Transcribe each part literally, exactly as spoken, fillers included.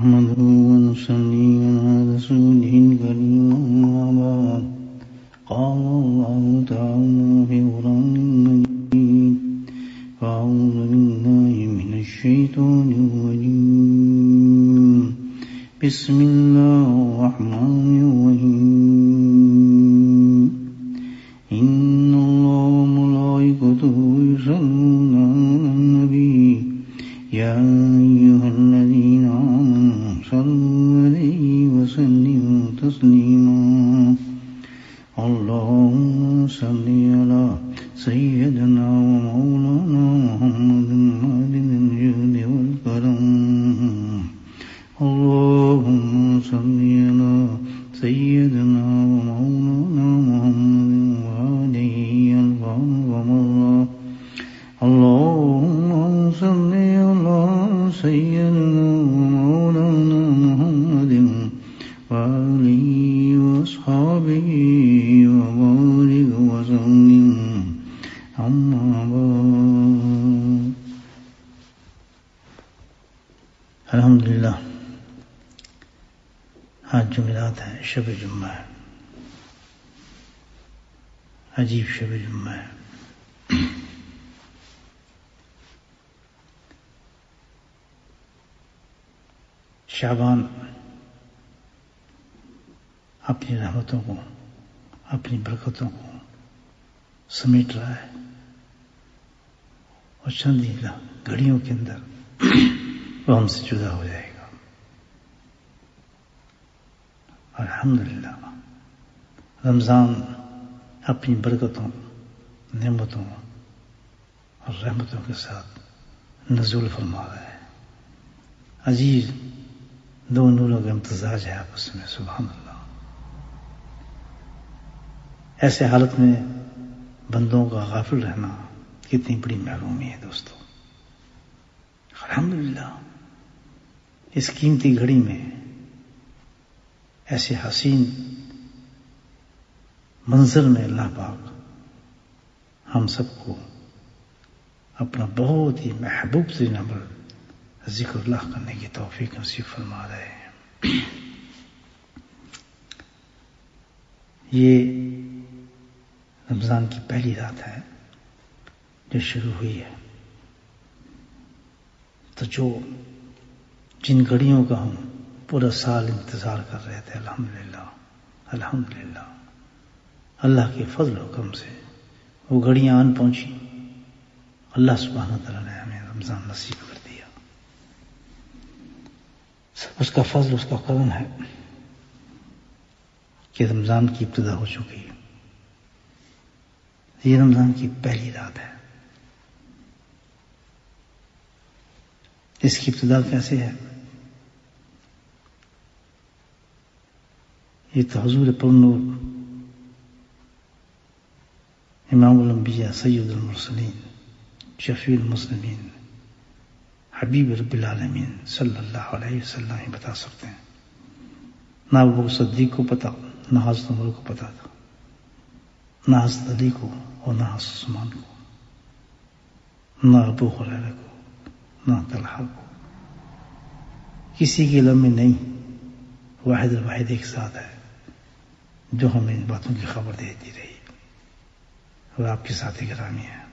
نحمده ونصلي على رسوله الكريم أما بعد قال الله تعالى في القرآن المجيد فأعوذ بالله من الشيطان الرجيم بسم الله الرحمن الرحيم إن الله وملائكته يصلون على النبي يا أيها الذين آمنوا صلوا عليه وسلموا تسليما اللهم صل على سيدنا ومولانا محمد معدن الجود والكرم اللهم صل على سيدنا ومولانا محمد وآله الفهم ومرة اللهم صل على سيدنا ومولانا محمد وآله وأصحابه وبارك وسلم أما بعد الحمدللہ آج جمعرات ہے، شب جمعہ ہے، عجیب شب جمعہ ہے۔ شعبان اپنی رحمتوں کو، اپنی برکتوں کو سمیٹ رہا ہے اور چند ہی گھڑیوں کے اندر وہ ہم سے جدا ہو جائے گا۔ الحمدللہ رمضان اپنی برکتوں، نعمتوں اور رحمتوں کے ساتھ نزول فرما رہا ہے۔ عزیز دو نوروں کا امتزاج ہے آپس میں، سبحان اللہ۔ ایسے حالت میں بندوں کا غافل رہنا کتنی بڑی محرومی ہے دوستو۔ الحمدللہ اس قیمتی گھڑی میں ایسے حسین منظر میں اللہ پاک ہم سب کو اپنا بہت ہی محبوب ترین عمل ذکر اللہ کرنے کی توفیق نصیب فرما رہے ہیں۔ یہ رمضان کی پہلی رات ہے جو شروع ہوئی ہے، تو جو جن گھڑیوں کا ہم پورا سال انتظار کر رہے تھے، الحمدللہ الحمدللہ اللہ کے فضل و کرم سے وہ گھڑیاں آن پہنچی۔ اللہ سبحانہ تعالیٰ نے ہمیں رمضان نصیب کر دیا، اس کا فضل، اس کا کرم ہے کہ رمضان کی ابتدا ہو چکی ہے۔ یہ رمضان کی پہلی رات ہے۔ اس کی ابتدا کیسے ہے؟ یہ تو حضور پرنور امام الانبیاء سید المرسلین شفیع المسلمین حبیب رب العالمین صلی اللہ علیہ وسلم ہی بتا سکتے ہیں۔ نہ ابو صدیق کو پتا، نہ حضرت عمر کو پتا تھا، نہ حضرت علی کو اور نہ حضرت عثمان کو، نہ ابو ہریرہ کو، نہ طلحہ کو، کسی کے علم میں نہیں۔ واحد الواحد ایک ذات ہے جو ہمیں ان باتوں کی خبر دیتی رہی اور آپ کے ساتھ گرامی ہے۔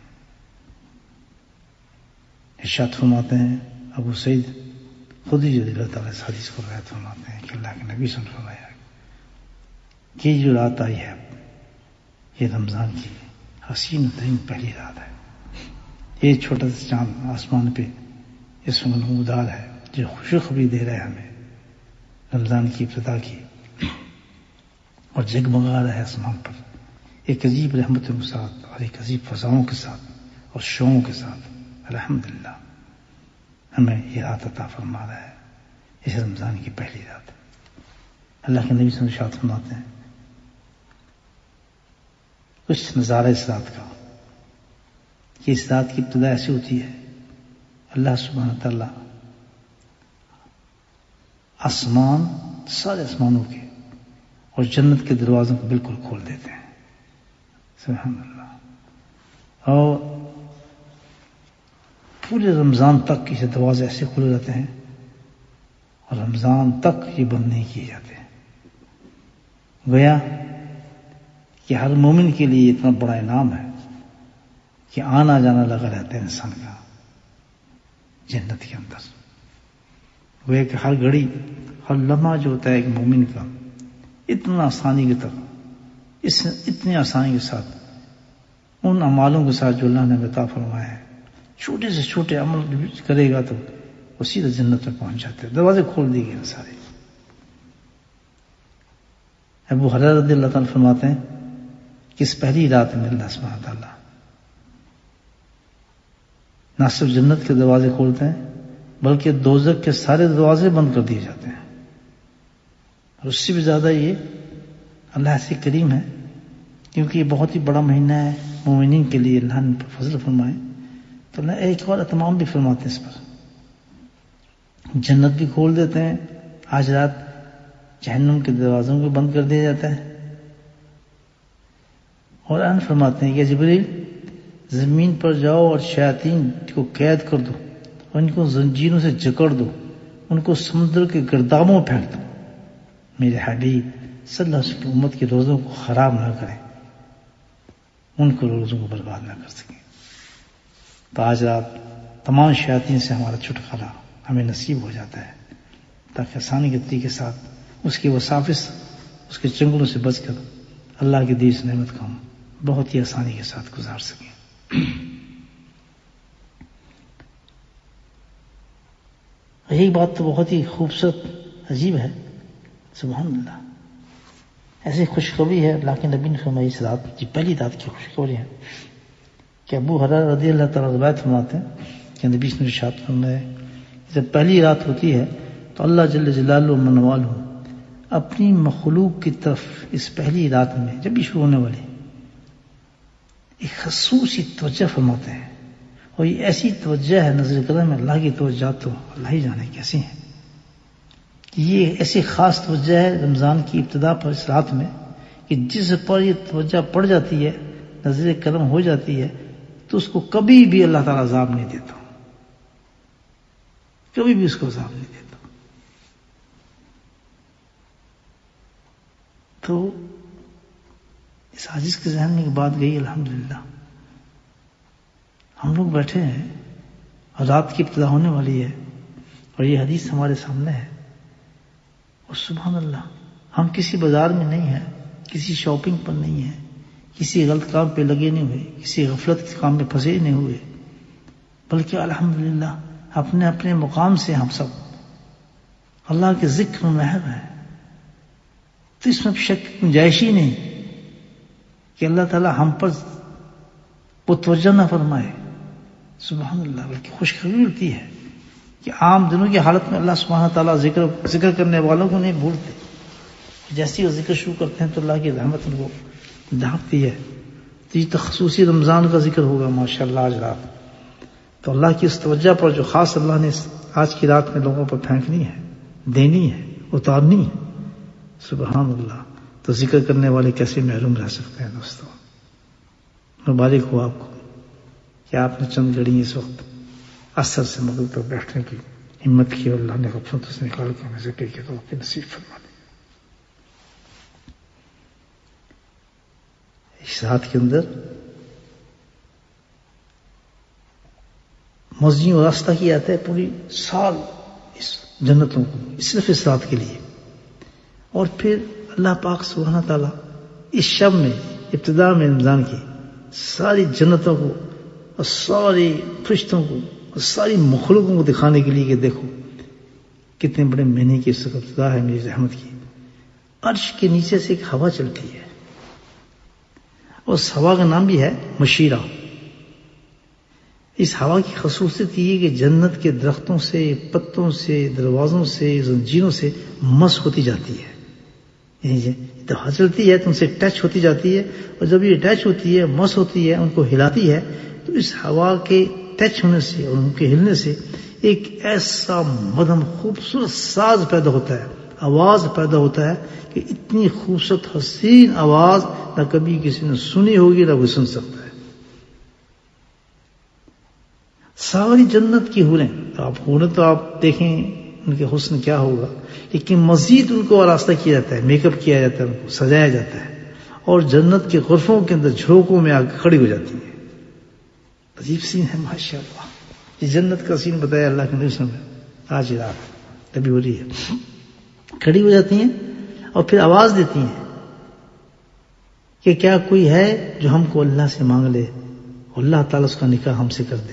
ارشاد فرماتے ہیں ابو سعید خودی رضی اللہ تعالیٰ اس حدیث کو روایت فرماتے ہیں کہ اللہ کے نبی صلی اللہ علیہ وسلم نے فرمایا کہ جو رات آئی ہے یہ رمضان کی حسین ترین پہلی رات ہے۔ یہ چھوٹا سا چاند آسمان پہ اس وقت نمودار ہے جو خوشخبری دے رہا ہے ہمیں رمضان کی ابتدا کی، اور جگمگا رہا ہے آسمان پر ایک عجیب رحمتوں کے ساتھ اور ایک عجیب فضاؤں کے ساتھ اور شعوں کے ساتھ۔ الحمدللہ ہمیں یہ رات عطا فرما رہا ہے، اس رمضان کی پہلی رات۔ اللہ کے نبی صلی اللہ علیہ وسلم ارشاد فرماتے ہیں کچھ نظارہ اس رات کا کہ اس رات کی ابتدا ایسی ہوتی ہے، اللہ سبحانہ تعالیٰ آسمان، سارے آسمانوں کے اور جنت کے دروازوں کو بالکل کھول دیتے ہیں، سبحان اللہ۔ اور پورے رمضان تک اسے دروازے ایسے کھلے رہتے ہیں اور رمضان رمضان تک یہ بند نہیں کیے جاتے. گویا کہ ہر مومن کے لیے اتنا بڑا انعام ہے کہ آنا جانا لگا رہتا ہے انسان کا جنت کے اندر. گویا کہ ہر گھڑی ہر لمحہ جو ہوتا ہے ایک مومن کا اتنا آسانی کے تک اس اتنی آسانی کے ساتھ ان اعمالوں کے ساتھ جو اللہ نے عطا فرمایا ہے، چھوٹے سے چھوٹے عمل کرے گا تو وہ سیدھا جنت میں پہنچ جاتے ہیں. دروازے کھول دیے گئے سارے. ابو ہریرہ رضی اللہ تعالیٰ فرماتے ہیں کہ اس پہلی رات میں اللہ سبحانہ تعالیٰ نہ صرف جنت کے دروازے کھولتے ہیں بلکہ دوزخ کے سارے دروازے بند کر دیے جاتے ہیں. اور اس سے بھی زیادہ یہ اللہ سے کریم ہے کیونکہ یہ بہت ہی بڑا مہینہ ہے مومنین کے لیے. اللہ نے فضل فرمائے تو اللہ ایک اور اہتمام بھی فرماتے ہیں اس پر. جنت بھی کھول دیتے ہیں آج رات، جہنم کے دروازوں کو بند کر دیا جاتا ہے. اور ان فرماتے ہیں کہ جبریل زمین پر جاؤ اور شیاطین کو قید کر دو اور ان کو زنجیروں سے جکڑ دو، ان کو سمندر کے گردابوں پھینک دو. میرے حبیب صلی اللہ علیہ وسلم کی امت کے روزوں کو خراب نہ کریں، ان کو روزوں کو برباد نہ کر سکیں. تو آج رات تمام شیاطین سے ہمارا چھٹکارا ہمیں نصیب ہو جاتا ہے تاکہ آسانی کے طریقے کے ساتھ اس کے وسافس، اس کے چنگلوں سے بچ کر اللہ کی دی اس نعمت کو ہم بہت ہی آسانی کے ساتھ گزار سکیں. یہی بات تو بہت ہی خوبصورت عجیب ہے. سبحان اللہ، ایسی خوشخبری ہے اللہ کے نبی نے فرمائی اس رات جی پہلی رات کی خوشخبری ہے کہ ابو ہریرہ رضی اللہ تعالیٰ روایت فرماتے ہیں کہ نبی نے ارشاد فرمایا جب پہلی رات ہوتی ہے تو اللہ جل جلالہ من والہ اپنی مخلوق کی طرف اس پہلی رات میں جب بھی شروع ہونے والی ایک خصوصی توجہ فرماتے ہیں. اور یہ ایسی توجہ ہے نظر کرم میں اللہ کی توجہ تو اللہ ہی جانے کیسی ہیں. یہ ایسی خاص توجہ ہے رمضان کی ابتدا پر اس رات میں کہ جس پر یہ توجہ پڑ جاتی ہے، نظر کرم ہو جاتی ہے، تو اس کو کبھی بھی اللہ تعالیٰ عذاب نہیں دیتا، کبھی بھی اس کو عذاب نہیں دیتا. تو اس عاجز کے ذہن میں ایک بات گئی الحمدللہ، ہم لوگ بیٹھے ہیں اور رات کی ابتدا ہونے والی ہے اور یہ حدیث ہمارے سامنے ہے، اور سبحان اللہ ہم کسی بازار میں نہیں ہیں، کسی شاپنگ پر نہیں ہیں، کسی غلط کام پہ لگے نہیں ہوئے، کسی غفلت کے کام میں پھنسے نہیں ہوئے، بلکہ الحمدللہ اپنے اپنے مقام سے ہم سب اللہ کے ذکر میں محو ہیں. تو اس میں شک کی گنجائش ہی نہیں کہ اللہ تعالیٰ ہم پر وہ توجہ نہ فرمائے. سبحان اللہ، بلکہ خوشخبری ملتی ہے کہ عام دنوں کی حالت میں اللہ سبحانہ تعالیٰ ذکر ذکر کرنے والوں کو نہیں بھولتے. جیسے وہ ذکر شروع کرتے ہیں تو اللہ کی رحمت ان کو ڈھانپتی ہے. تو یہ تو خصوصی رمضان کا ذکر ہوگا ماشاءاللہ آج رات. تو اللہ کی اس توجہ پر جو خاص اللہ نے آج کی رات میں لوگوں پر پھینکنی ہے، دینی ہے، اتارنی ہے. سبحان اللہ. تو ذکر کرنے والے کیسے محروم رہ سکتے ہیں دوستو. مبارک ہو آپ کو کہ آپ نے چند گھڑی اس وقت اثر سے مغرب پر بیٹھنے کی ہمت کی اور اللہ نے غفلت سے نکال کے ہمیں ذکر کے طور پہ نصیب فرما دی. اس رات کے اندر موزی اور راستہ کیا جاتا ہے پوری سال اس جنتوں کو صرف اس رات کے لیے. اور پھر اللہ پاک سبحانہ تعالیٰ اس شب میں ابتدا میں رمضان کی ساری جنتوں کو اور ساری فرشتوں کو اور ساری مخلوقوں کو دکھانے کے لیے کہ دیکھو کتنے بڑے مہینے کی اس وقت ابتدا ہے میری رحمت کی. عرش کے نیچے سے ایک ہوا چلتی ہے اور اس ہوا کا نام بھی ہے مشیرہ. اس ہوا کی خصوصیت یہ کہ جنت کے درختوں سے، پتوں سے، دروازوں سے، زنجیروں سے مس ہوتی جاتی ہے. یعنی جب ہوا چلتی ہے تو ان سے ٹچ ہوتی جاتی ہے، اور جب یہ ٹچ ہوتی ہے، مس ہوتی ہے، ان کو ہلاتی ہے، تو اس ہوا کے ٹچ ہونے سے اور ان کے ہلنے سے ایک ایسا مدھم خوبصورت ساز پیدا ہوتا ہے، آواز پیدا ہوتا ہے کہ اتنی خوبصورت حسین آواز نہ کبھی کسی نے سنی ہوگی نہ کوئی سن سکتا ہے. ساری جنت کی حوریں، آپ حوریں تو آپ دیکھیں ان کے حسن کیا ہوگا، لیکن مزید ان کو آراستہ کیا جاتا ہے، میک اپ کیا جاتا ہے، ان کو سجایا جاتا ہے، اور جنت کے غرفوں کے اندر جھونکوں میں آ کے کھڑی ہو جاتی ہیں. عجیب سین ہے ماشاء اللہ. یہ جنت کا سین بتایا اللہ کے نبی صلی اللہ علیہ وسلم. آج رات ابھی ہو رہی ہے، کھڑی ہو جاتی ہیں اور پھر آواز دیتی ہیں کہ کیا کوئی ہے جو ہم کو اللہ سے مانگ لے، اللہ تعالیٰ اس کا نکاح ہم سے کر دے.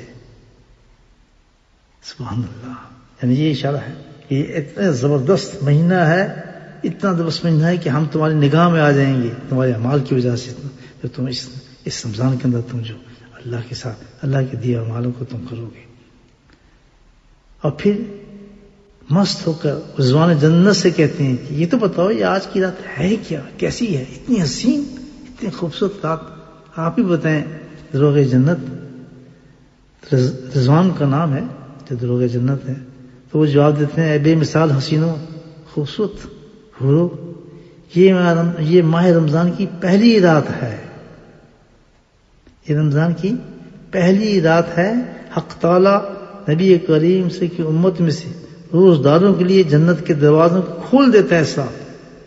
سبحان اللہ. یعنی یہ اشارہ ہے کہ یہ اتنا زبردست مہینہ ہے، اتنا زبردست مہینہ ہے کہ ہم تمہاری نگاہ میں آ جائیں گے تمہارے اعمال کی وجہ سے. جو تم اس اس رمضان کے اندر تم جو اللہ کے ساتھ اللہ کے دیے اعمالوں کو تم کرو گے، اور پھر مست ہو کر رضوان جنت سے کہتے ہیں کہ یہ تو بتاؤ یہ آج کی رات ہے کیا، کیسی ہے، اتنی حسین اتنی خوبصورت رات، آپ ہی بتائیں. دروغ جنت رضوان کا نام ہے جو دروغ جنت ہے. تو وہ جواب دیتے ہیں اے بے مثال حسینوں خوبصورت حورو، یہ یہ ماہ رمضان کی پہلی رات ہے، یہ رمضان کی پہلی رات ہے. حق تعالی نبی کریم سے کی امت میں سے روزداروں کے لیے جنت کے دروازوں کو کھول دیتا ہے. صاحب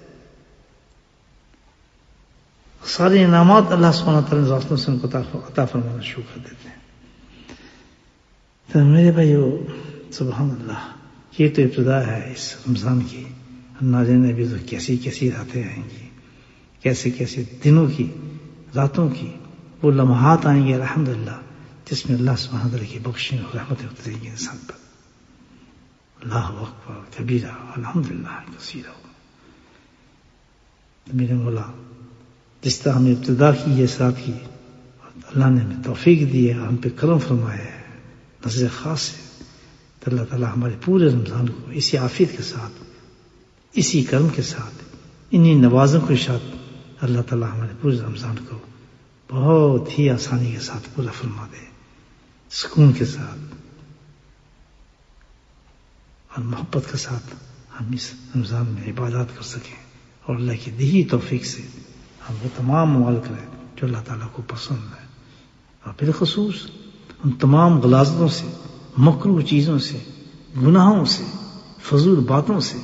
سارے انعامات اللہ سبحانہ تعالیٰ نے راستوں سے ان کو عطا فرمانا شروع کر دیتے ہیں. تو میرے بھائیو سبحان اللہ، یہ تو ابتدا ہے اس رمضان کی. نہ جانے ابھی تو کیسی کیسی راتیں آئیں گی، کیسے کیسے دنوں کی راتوں کی وہ لمحات آئیں گے الحمدللہ، جس میں اللہ سبحانہ تعالیٰ کی بخشیں اور رحمتیں اتریں گی انسان پر. اللہ اکبر کبیرہ الحمدللہ کثیرہ. میرے مولا جس طرح ہم نے ابتدا کی ہے اس رات کی، اللہ نے ہمیں توفیق دی ہے، ہم پہ کرم فرمایا ہے نظر خاص سے، تو اللہ تعالیٰ ہمارے پورے رمضان کو اسی عافیت کے ساتھ، اسی کرم کے ساتھ، انہی نوازوں کے ساتھ اللہ تعالیٰ ہمارے پورے رمضان کو بہت ہی آسانی کے ساتھ پورا فرما دے، سکون کے ساتھ اور محبت کے ساتھ ہم اس رمضان میں عبادات کر سکیں، اور اللہ کی دی توفیق سے ہم وہ تمام عمل کریں جو اللہ تعالیٰ کو پسند ہے، اور بالخصوص ان تمام غلاظتوں سے، مکروہ چیزوں سے، گناہوں سے، فضول باتوں سے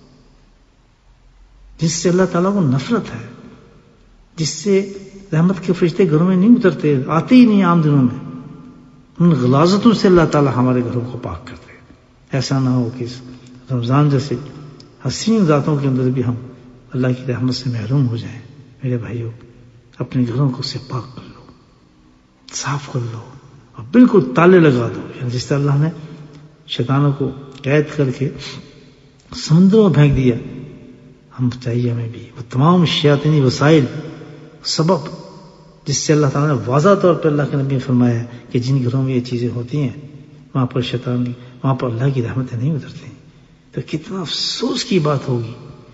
جس سے اللہ تعالیٰ کو نفرت ہے، جس سے رحمت کے فرشتے گھروں میں نہیں اترتے، آتے ہی نہیں عام دنوں میں، ان غلاظتوں سے اللہ تعالیٰ ہمارے گھروں کو پاک کرتے. ایسا نہ ہو کہ اس رمضان جیسے حسین راتوں کے اندر بھی ہم اللہ کی رحمت سے محروم ہو جائیں. میرے بھائیوں اپنے گھروں کو سے پاک کر لو، صاف کر لو، اور بالکل تالے لگا دو. یعنی جس طرح اللہ نے شیطانوں کو قید کر کے سمندروں میں پھینک دیا، ہم چاہیے ہمیں بھی وہ تمام شیاطینی وسائل سبب جس سے اللہ تعالیٰ نے واضح طور پر اللہ کے نبی نے فرمایا کہ جن گھروں میں یہ چیزیں ہوتی ہیں وہاں پر شیطان وہاں پر اللہ کی رحمتیں نہیں اترتی. تو کتنا افسوس کی بات ہوگی،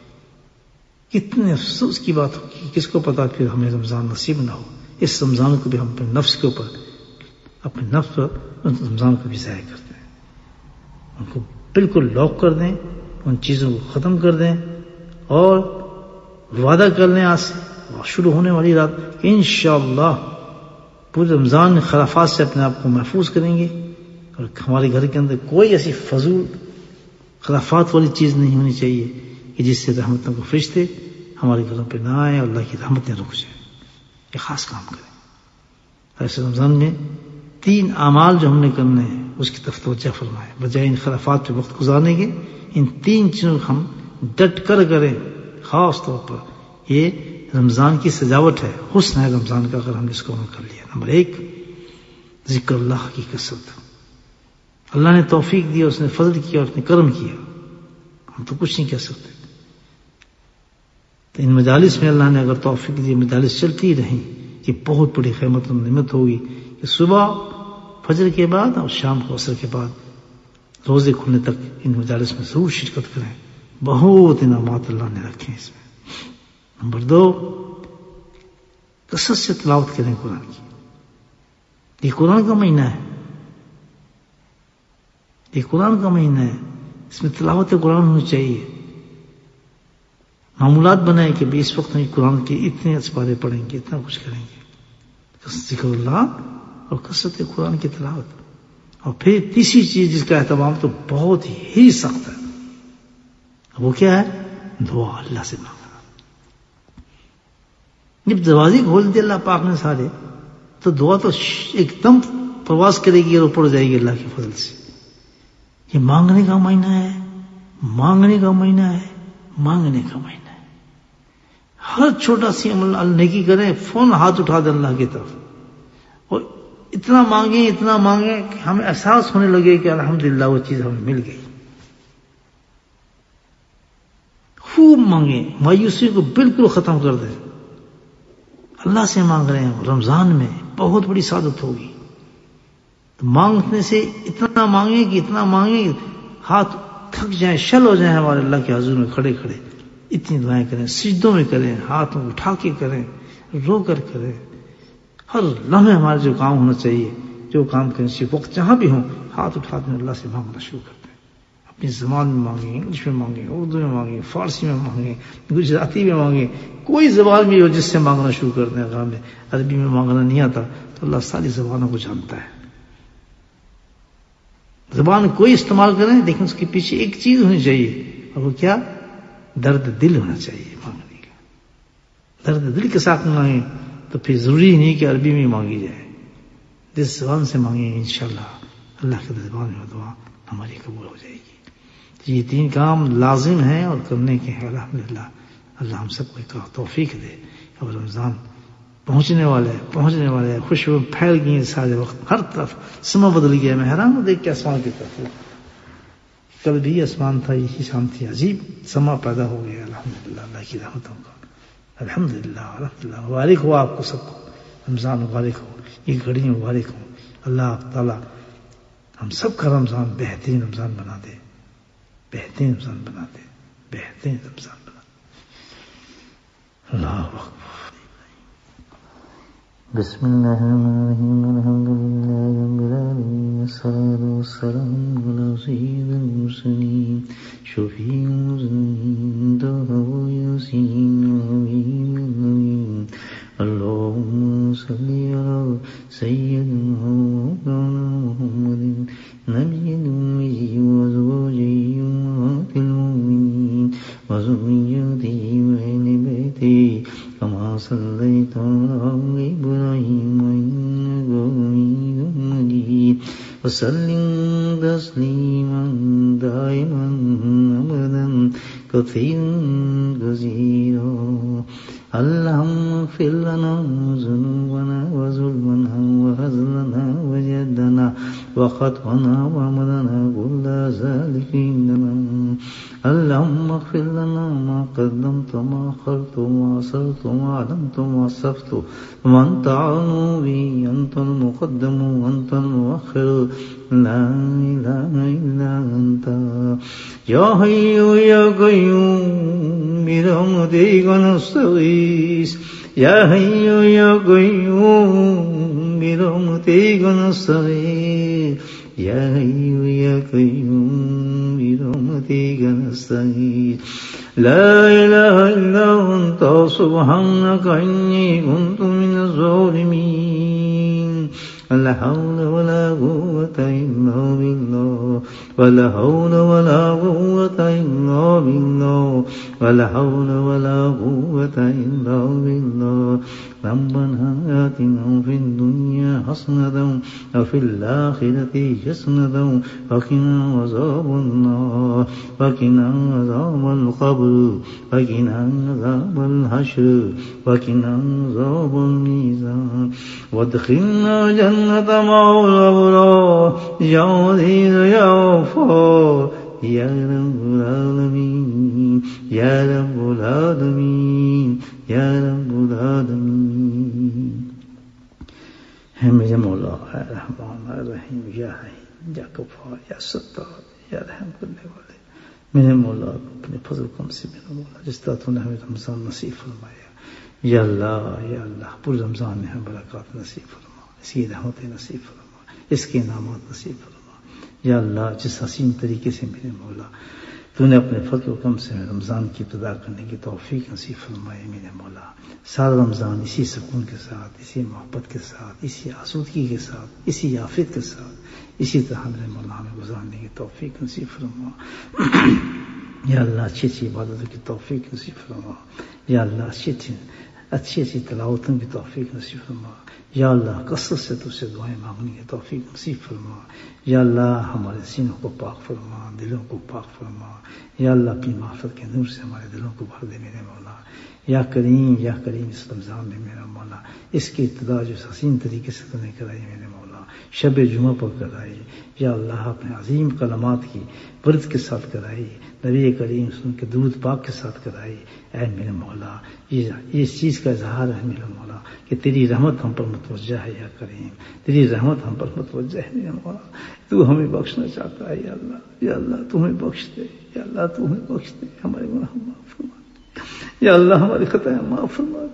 کتنے افسوس کی بات ہوگی، کس کو پتا پھر ہمیں رمضان نصیب نہ ہو. اس رمضان کو بھی ہم اپنے نفس کے اوپر اپنے نفس پر رمضان کو بھی ضائع کرتے ہیں. ان کو بالکل لاک کر دیں، ان چیزوں کو ختم کر دیں، اور وعدہ کر لیں آج سے شروع ہونے والی رات کہ انشاءاللہ پورے رمضان خرافات سے اپنے آپ کو محفوظ کریں گے، اور ہمارے گھر کے اندر کوئی ایسی فضول خرافات والی چیز نہیں ہونی چاہیے کہ جس سے رحمتوں کو فرشتے ہمارے گھروں پہ نہ آئیں اور اللہ کی رحمتیں رک جائیں. یہ خاص کام کریں. ایسے رمضان میں تین اعمال جو ہم نے کرنے ہیں اس کی طرف توجہ فرمائیں، بجائے ان خرافات پہ وقت گزارنے کے ان تین چیزوں کو ہم ڈٹ کر کریں. خاص طور پر یہ رمضان کی سجاوٹ ہے، حسن ہے رمضان کا، اگر ہم اس کو عمل کر لیا. نمبر ایک ذکر اللہ کی کثرت. اللہ نے توفیق دی، اس نے فضل کیا اور اس نے کرم کیا، ہم تو کچھ نہیں کہہ سکتے. تو ان مجالس میں اللہ نے اگر توفیق دی، مجالس چلتی رہیں، یہ بہت بڑی خیمت و نعمت ہوگی کہ صبح فجر کے بعد اور شام کو عصر کے بعد روزے کھلنے تک ان مجالس میں ضرور شرکت کریں. بہت انعامات اللہ نے رکھے ہیں اس میں. نمبر دو کثرت سے تلاوت کریں قرآن کی. یہ قرآن کا مہینہ ہے، یہ قرآن کا مہینہ ہے، اس میں تلاوت قرآن ہونی چاہیے. معمولات بنائیں کہ بھی اس وقت ہم قرآن کے اتنے اسپارے پڑھیں گے، اتنا کچھ کریں گے. ذکر اللہ اور کثرت قرآن کی تلاوت. اور پھر تیسری چیز جس کا اہتمام تو بہت ہی سخت ہے، وہ کیا ہے؟ دعا اللہ سے مانگنا. جب دروازے کھول دیے اللہ پاک نے سارے، تو دعا تو ایک دم پرواز کرے گی اور اوپر جائے گی اللہ کے فضل سے. یہ مانگنے کا مہینہ ہے، مانگنے کا مہینہ ہے، مانگنے کا مہینہ ہے. ہر چھوٹا سی عمل اللہ نیکی کریں، فون ہاتھ اٹھا دیں اللہ کی طرف اور اتنا مانگیں اتنا مانگیں کہ ہمیں احساس ہونے لگے کہ الحمدللہ وہ چیز ہمیں مل گئی. خوب مانگیں، مایوسی کو بالکل ختم کر دیں. اللہ سے مانگ رہے ہیں رمضان میں، بہت بڑی سعادت ہوگی. تو مانگنے سے اتنا مانگیں کہ اتنا مانگیں ہاتھ تھک جائیں، شل ہو جائیں ہمارے اللہ کے حضور میں کھڑے کھڑے. اتنی دعائیں کریں، سجدوں میں کریں، ہاتھ اٹھا کے کریں، رو کر کریں. ہر لمحے ہمارے جو کام ہونا چاہیے، جو کام کرنے سے وقت جہاں بھی ہوں، ہاتھ اٹھا دیں اللہ سے مانگنا شروع کر دیں. اپنی زبان میں مانگیں، انگلش میں مانگیں، اردو میں مانگیں، فارسی میں مانگیں، گجراتی میں مانگیں، کوئی زبان بھی ہو جس سے مانگنا شروع کر دیں. اگر ہمیں عربی میں مانگنا نہیں آتا تو اللہ ساری زبانوں کو جانتا ہے. زبان کوئی استعمال کریں لیکن اس کے پیچھے ایک چیز ہونی چاہیے، اور وہ کیا؟ درد دل ہونا چاہیے مانگنے کا. درد دل کے ساتھ مانگیں تو پھر ضروری نہیں کہ عربی میں مانگی جائے. جس زبان سے مانگیں انشاءاللہ اللہ کے زبان میں دعا ہماری قبول ہو جائے گی. یہ تین کام لازم ہیں اور کرنے کے ہیں. الحمدللہ اللہ ہم سب کو توفیق دے. اب رمضان پہنچنے والے پہنچنے والے خوشبو پھیل گئی سارے وقت، ہر طرف سما بدل گیا. میں حیران ہوں دیکھ کے آسمان کی طرف. کل بھی آسمان تھا، یہی شام تھی، عجیب سما پیدا ہو گیا. الحمدللہ اللہ کی رحمتوں کا. الحمدللہ الحمدللہ مبارک ہو آپ کو سب کو. رمضان مبارک ہو، یہ گھڑی مبارک ہو. اللہ تعالیٰ ہم سب کا رمضان بہترین رمضان بنا دے، بہترین رمضان بنا دے، بہترین رمضان بنا دے. اللہ اکبر. بسم اللہ الرحمن الرحیم. الحمد للہ رب العالمین، الصلاۃ والسلام علی سید المرسلین، شفیع المذنبین، طہ و یاسین، حبیب النبیین. اللہم صلی علی سیدنا مولانا محمد نبی الأمی وازواجہ امہات المؤمنین وذریتہ وأہل بیتہ کما صلیت علی ابراہیم انک حمید مجید. وسلم تسلیما دائما ابدا کثیرا کثیرا. اللهم اغفر لنا ذنوبنا وظلمنا وهزلنا وجدنا وخطأنا وعملنا كل ذلك عندنا. اللهم اغفر لنا ما قدمت وما أخرت وما أسررت وما أعلنت وما أسرفت وما أنت أعلم به. أنت المقدم وأنت المؤخر، لا إله إلا أنت. يا حي يا قيوم برحمتك نستغيث. يا حي يا قيوم برحمتك نستغيث. يا حي يا قيوم برحمتك نستغيث. لا إله إلا أنت سبحانك إني كنت من الظالمين. لا حول ولا قوة إلا بالله، ولا حول ولا قوة إلا بالله، ولا حول ولا قوة إلا بالله. ربنا آتنا في الدنيا حسنة وفي الآخرة حسنة وقنا عذاب النار، وقنا عذاب القبر، وقنا عذاب الحشر، وقنا عذاب الميزان. وادخلنا جنة مع الأبرار يا عزيز يا غفار يا رب العالمين، يا رب العالمين، يا رب العالمين. ہے میرے مولا، اے رحمان اے رحیم، یا حی یا غفار یا ستار یا رحم کرنے والے. میرے مولا اپنے فضل کرم سے میرا مولا جس طرح تو نے ہمیں رمضان نصیب فرمایا، یا اللہ یا اللہ پورے رمضان میں ہمیں برکات نصیب فرما، اس کی رحمت نصیب فرما، اس کے انعامات نصیب فرما. یا اللہ جس حسین طریقے سے میرے مولا تو نے اپنے فضل و کرم سے رمضان کی ابتدا کرنے کی توفیق نصیب فرمائے. میرے مولا سارا رمضان اسی سکون کے ساتھ، اسی محبت کے ساتھ، اسی آسودگی کے ساتھ، اسی عافیت کے ساتھ، اسی طرح میرے مولا ہمیں گزارنے کی توفیق نصیب فرما. یا اللہ اچھی اچھی عبادتوں کی توفیق نصیب فرما، یا اللہ اچھی اچھی اچھی اچھی تلاوتوں کی توفیق نصیب فرما، یا اللہ کثرت سے تجھ سے دعائیں مانگنے کی توفیق نصیب فرما، یا اللہ ہمارے سینوں کو پاک فرما، دلوں کو پاک فرما، یا اللہ اپنی معرفت کے نور سے ہمارے دلوں کو بھر دے میرے مولا، یا کریم یا کریم اس رمضان میں میرا مولا اس کی ابتدا جو حسین طریقے سے تو نے کرائی میرے مولا، شب جمعہ پر کرائی، یا اللہ اپنے عظیم کلمات کی ورد کے ساتھ کرائی، نبی کریم سن کے درود پاک کے ساتھ کرائی، اے میرے مولا یہ اس چیز کا اظہار ہے میرے مولا کہ تیری رحمت ہم پر متوجہ ہے یا کریم، تیری رحمت ہم پر متوجہ ہے میرے مولا، تو ہمیں بخشنا چاہتا ہے یا اللہ، یا اللہ تو ہمیں بخش دے، یا اللہ تو ہمیں بخش دے، ہمارے گناہ معاف فرما، یا اللہ ہماری خطائیں معاف فرما،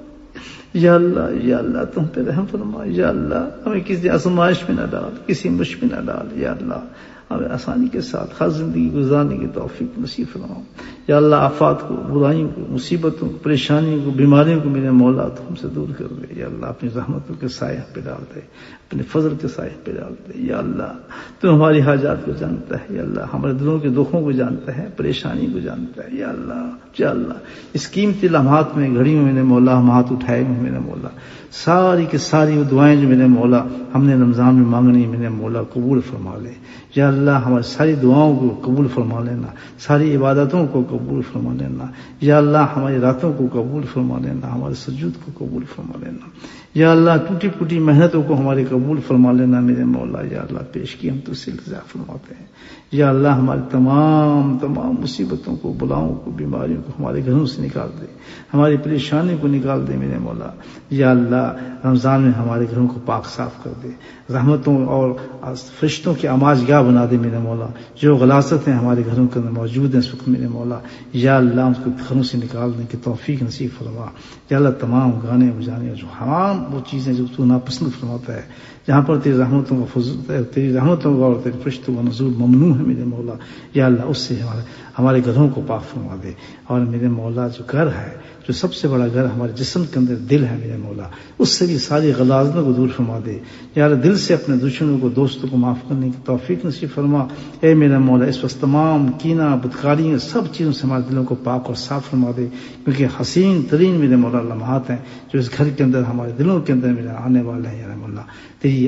یا اللہ یا اللہ تم پہ رحم فرما، یا اللہ ہمیں کسی آزمائش میں نہ ڈال، کسی مشق میں نہ ڈال، یا اللہ ہمیں آسانی کے ساتھ ہر زندگی گزارنے کی توفیق نصیب فرما، یا اللہ آفات کو، برائیوں کو، مصیبتوں کو، پریشانیوں کو، بیماریوں کو میرے مولا تو ہم سے دور کر دے، یا اللہ اپنی رحمتوں کے سائے پہ ڈال دے، اپنے فضل کے سائے پہ ڈال دے، یا اللہ تو ہماری حاجات کو جانتا ہے، یا اللہ ہمارے دلوں کے دکھوں کو جانتا ہے، پریشانی کو جانتا ہے، یا اللہ یا اللہ اس قیمتی لمحات میں گھڑیوں میں میرے مولا ہم ہاتھ اٹھائے ہوئے میرے مولا ساری کی ساری وہ دعائیں جو میرے مولا ہم نے رمضان میں مانگنی میرے مولا قبول فرما لے، یا اللہ ہماری ساری دعاؤں کو قبول فرما لینا، ساری عبادتوں کو قبول فرما لینا، یا اللہ ہماری راتوں کو قبول فرما لینا، ہمارے سجود کو قبول فرما لینا، یا اللہ ٹوٹی پھوٹی محنتوں کو ہماری قبول فرما لینا میرے مولا، یا اللہ پیش کی ہم تو سے التجا فرماتے ہیں، یا اللہ ہماری تمام تمام مصیبتوں کو، بلاؤں کو، بیماریوں کو ہمارے گھروں سے نکال دے، ہماری پریشانی کو نکال دے میرے مولا، یا اللہ رمضان میں ہمارے گھروں کو پاک صاف کر دے، رحمتوں اور فرشتوں کی آماج گاہ بنا دے میرے مولا، جو غلاظتیں ہمارے گھروں کے اندر موجود ہیں اس وقت میرے مولا، یا اللہ اس کو گھروں سے نکالنے کی توفیق نصیب فرما، یا اللہ تمام گانے بجانے جو حرام وہ چیزیں جو تو ناپسند فرماتا ہے، جہاں پر تیری رحمتوں کا فضل، تیری رحمتوں کا اور تیری فرشتوں کا نزول ممنوع ہے میرے مولا، یا اللہ اس سے ہمارے ہمارے گھروں کو پاک فرما دے، اور میرے مولا جو گھر ہے، جو سب سے بڑا گھر ہمارے جسم کے اندر دل ہے میرے مولا، اس سے بھی ساری غلاظتوں کو دور فرما دے، یا اللہ دل سے اپنے دشمنوں کو، دوستوں کو معاف کرنے کی توفیق نصیب فرما، اے میرا مولا اس وقت تمام کینہ، بدکاریاں، سب چیزوں سے ہمارے دلوں کو پاک اور صاف فرما دے، کیونکہ حسین ترین میرے مولا لمحات ہیں جو اس گھر کے اندر ہمارے دلوں کے اندر میرے آنے والے ہیں، یا مولا تیری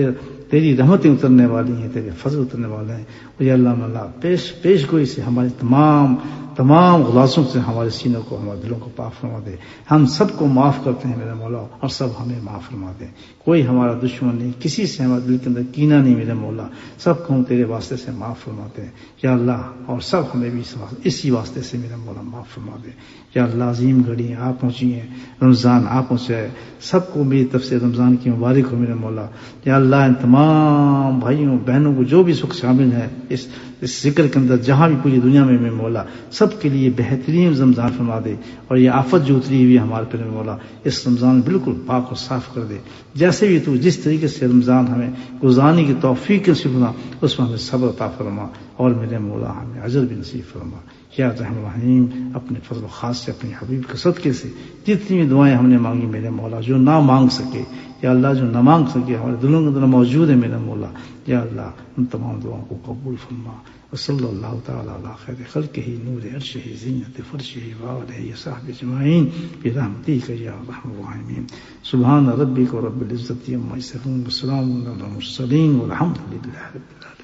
تیری رحمتیں اترنے والی ہیں، تیرے فضل اترنے والے ہیں، اور یا اللہ مولا پیش پیش گوئی سے ہماری تمام تمام غلاظوں سے ہمارے سینوں کو، ہمارے دلوں کو پاک فرما دے، ہم سب کو معاف کرتے ہیں میرے مولا، اور سب ہمیں معاف فرما دے، کوئی ہمارا دشمن نہیں، کسی سے ہمارے دل کے اندر کینہ نہیں میرے مولا، سب کو ہم تیرے واسطے سے معاف فرماتے ہیں، یا اللہ اور سب ہمیں بھی اسی واسطے سے میرا مولا معاف فرما دے، یا اللہ عظیم گھڑی آپ پہنچی ہیں، رمضان آپ پہنچا ہے، سب کو میری طرف سے رمضان کی مبارک ہو میرے مولا، یا اللہ ان تمام بھائیوں بہنوں کو جو بھی سکھ شامل ہے اس اس ذکر کے اندر، جہاں بھی پوری دنیا میں میرے مولا سب کے لیے بہترین رمضان فرما دے، اور یہ آفت جو اتری ہوئی ہمارے پر مولا اس رمضان بالکل پاک اور صاف کر دے، جیسے بھی تو جس طریقے سے رمضان ہمیں گزارنے کی توفیق نصیب فرما، اس میں ہمیں صبر عطا فرما، اور میرے مولا ہمیں اجر بھی نصیب فرما، یا رحم الرحیم اپنے فضل و خاص سے اپنے حبیب کے صدقے سے جتنی بھی دعائیں ہم نے مانگی میرے مولا، جو نہ مانگ سکے، یا اللہ جو نہ مانگ سکے ہمارے دلوں کے اندر موجود ہے میرا مولا، یا اللہ ان تمام دعاؤں کو قبول فرما، وصلی اللہ تعالی علی خیر خلقہ نور عرشہ زینت فرشہ وآلہ وصحبہ اجمعین برحمتک یا ارحم الراحمین، سبحان ربک رب العزۃ عما یصفون وسلام علی المرسلین والحمد للہ رب العالمین۔